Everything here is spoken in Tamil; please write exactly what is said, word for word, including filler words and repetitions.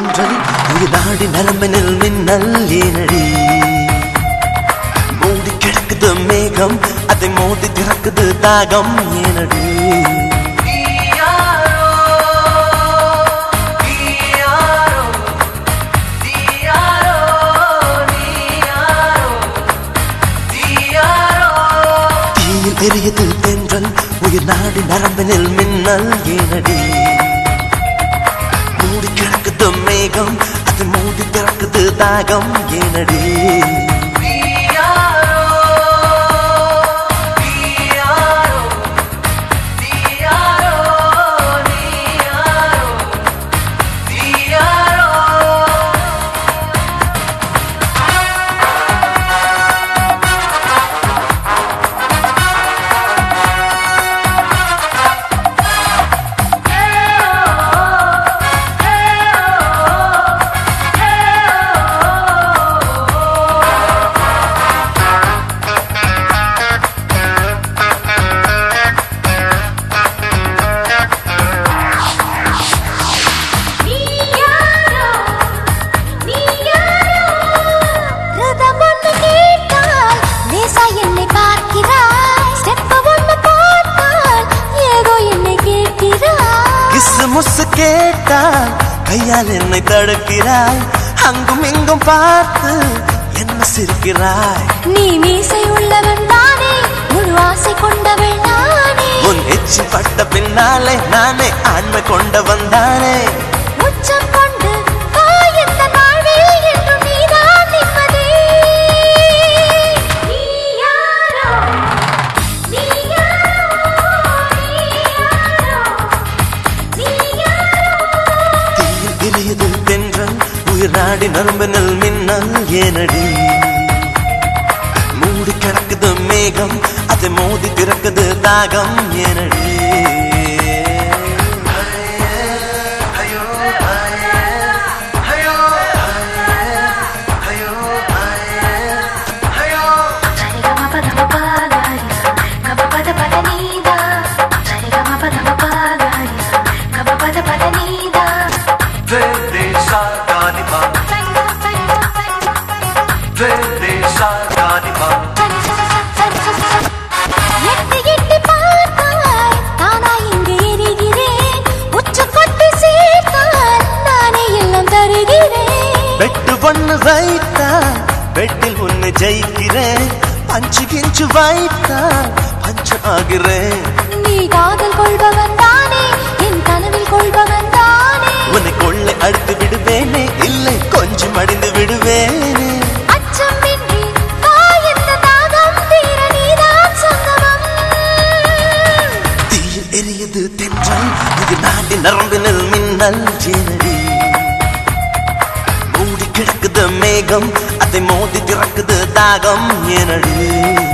தென்றல் உயிராடி நரம்பினில் மின்னல் ஏனடி மூடி கிடக்குது மேகம் அதை மோதி திறக்குது தாகம் ஏனடி தீயில் எரியுது தென்றல் உயிர் நாடி நரம்பினில் மின்னல் ஏனடி மூடி கிடக்குது மேகம் அது மூடி திறக்குது தாகம் ஏனடி முசு கேட்டால் கையால் என்னை தடுக்கிறாய் அங்கும் இங்கும் பார்த்து என்ன சிரிக்கிறாய் நீ மீசை உள்ளவன் தானே முழு ஆசை கொண்டவள் நானே உன் எச்சி பட்ட பின்னாலே நானே ஆண்மை கொண்டவன் தானே உச்சம் கொண்டு காயத்த நாள்வில் என்றும் நீதான் நிம்மதி நீ யாரோ நீ யாரோ நீ யாரோ தீயில் எரியுது தென்றல் உயிர் நாடி நரம்பினில் மின்னல் ஏனடி மூடி கிடக்குது மேகம் அதை மோதி திறக்குது தாகம் ஏனடி வெட்டு ஒண்ணு வைத்தா வெட்டில் ஒண்ணு ஜெயிக்கிறேன் பஞ்சு கிஞ்சு வைத்தா பஞ்சு ஆகிறேன் நீ காதல் கொள்பவன் தானே என் கனவில் கொள்பவன் தானே உன்னை கொள்ளை அடுத்து விடுவேனே இல்லை கொஞ்சம் அடிந்து விடுவேனே அச்சமின்றி காயத்த தாகம் தீர நீதான் சொந்தமம் தீயில் எரியுது தென்றல் இது நாடி நரம்பினில் மின்னல் ஏனடி மூடி கிடக்குது மேகம் அதை மோதி திறக்குது தாகம் ஏனடி